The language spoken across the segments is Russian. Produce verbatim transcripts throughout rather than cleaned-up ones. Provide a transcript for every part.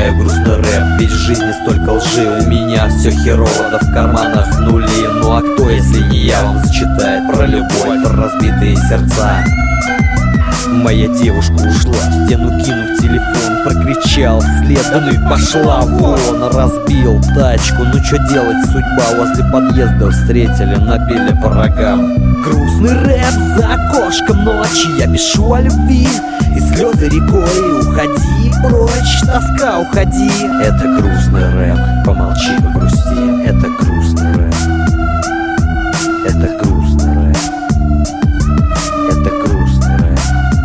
читаю грустный рэп, ведь в жизни столько лжи. У меня все херово, да в карманах нули. Ну а кто, если не я, вам зачитает про любовь, про разбитые сердца? Моя девушка ушла, в стену кинув телефон, прокричал вслед: да ну и пошла вон. Разбил тачку, ну чё делать, судьба. Возле подъезда встретили, набили по рогам. Грустный рэп за окошком ночи, я пишу о любви, и слезы рекой. Уходи прочь, тоска, уходи. Это грустный рэп, помолчи, погрусти. Это грустный рэп. Это грустный рэп. Это грустный рэп.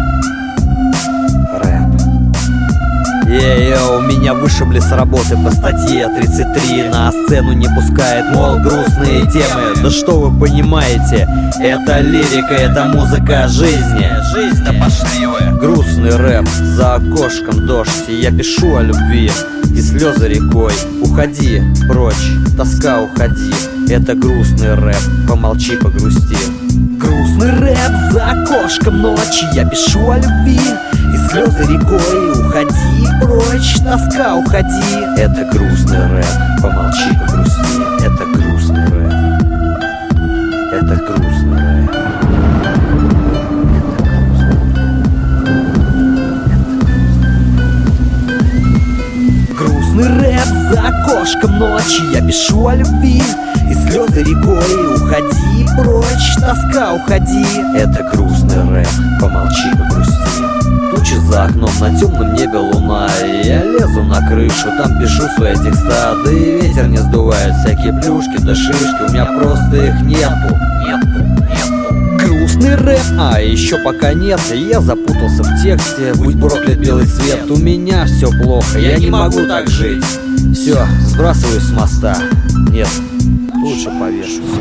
Рэп. Е-йо, меня вышибли с работы по статье тридцать три. На сцену не пускает, мол, грустные темы. Да что вы понимаете, это лирика, это музыка жизни. Жизнь, да пошли вы. Грустный рэп, за окошком дождь, и я пишу о любви, и слезы рекой. Уходи прочь, тоска, уходи. Это грустный рэп, помолчи, погрусти. Грустный рэп за окошком ночи, я пишу о любви, и слезы рекой. Уходи прочь, тоска, уходи. Это грустный рэп, помолчи, погрусти. Это грустный рэп. Это грустный рэп. Грустный рэп за окошком ночи, я пишу о любви, и слезы рекой. Уходи прочь, тоска, уходи. Это грустный рэп, помолчи, погрусти. Тучи за окном, на темном небе луна, и я лезу на крышу, там пишу свои текста. Да и ветер не сдувает всякие плюшки да шишки, у меня просто их нету. Нету, нету. Грустный рэп, а еще пока нет, я запутался в тексте. Будь проклят белый свет, у меня все плохо, я не могу так жить. Все, сбрасываюсь с моста. Нет, лучше повешусь.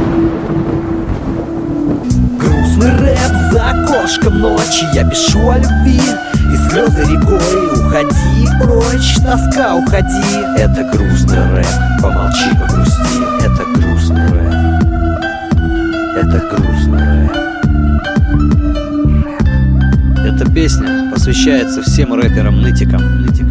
Грустный рэп за окошком ночи, я пишу о любви, и слезы рекой. Уходи прочь, тоска, уходи. Это грустный рэп, помолчи, погрусти. Это грустный рэп. Это грустный рэп. Эта песня посвящается всем рэперам-нытикам.